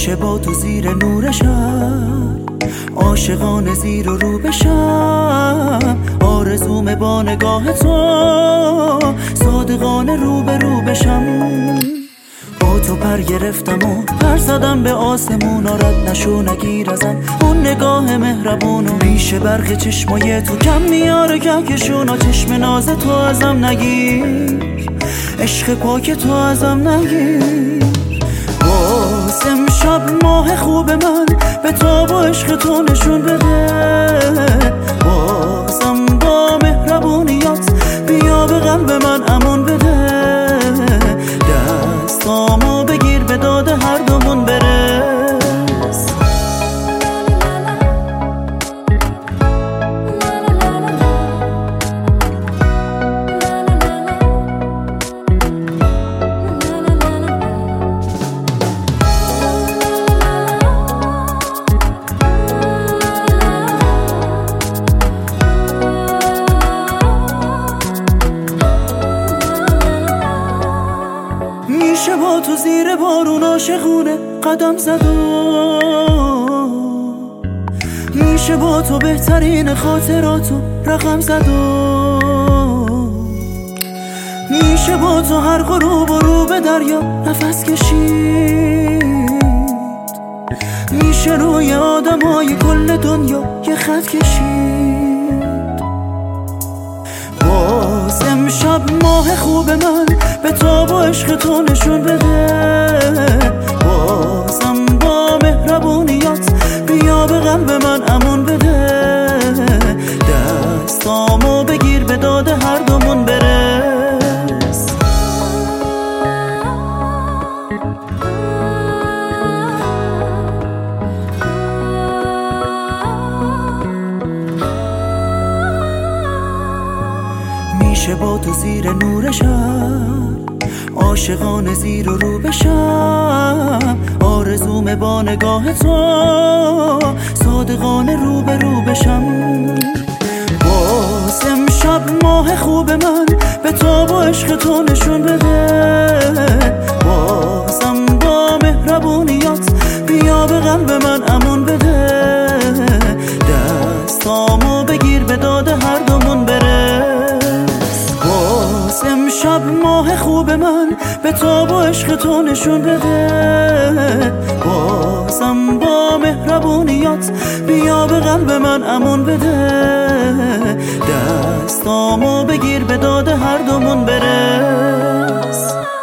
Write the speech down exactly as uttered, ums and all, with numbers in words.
میشه با تو زیر نور شب عاشقانه زیر و رو بشم، آرزومه با نگاه تو صادقانه رو به رو بشم. با تو پر گرفتم و پر زدم به آسمون، رد نشو نگیر ازم اون نگاه مهربونو. میشه برق چشمای تو کم میاره کهکشونا، چشم ناز تو ازم نگیر، عشق پاک تو ازم نگیر. باز امشب ماه خوب من به تو با عشق تو نشون بده، بازم با مهربونیات بیا به قلب من امان بده. دستامو بگیر به داد هر دومون برس. میشه با تو زیر بارون عاشقونه قدم زد و میشه با تو بهترین خاطراتو رقم زد و میشه با تو هر غروب و رو به دریا نفس کشید. میشه روی آدمای کل دنیا یه خط کشید. باز امشب ماه خوب من به تو با عشق تو نشون بده، بازم با مهربونیات بیا به قلب من امان بده. دستامو بگیر به داد هر دومون برس. میشه با تو زیر نور شب عاشقانه زیر و رو بشم، آرزومه با نگاه تو صادقانه رو به رو بشم. باز امشب ماه خوب من به تو با عشق تو نشون بده، بازم با مهربونیات بیا به قلب من امان بده. دستامو بگیر به داد هر دومون برس. باز امشب ماه خوب من به تو با عشق تو نشون بده، بازم با مهربونیات بیا به قلب من امان بده. دستامو بگیر به داد هر دومون برس.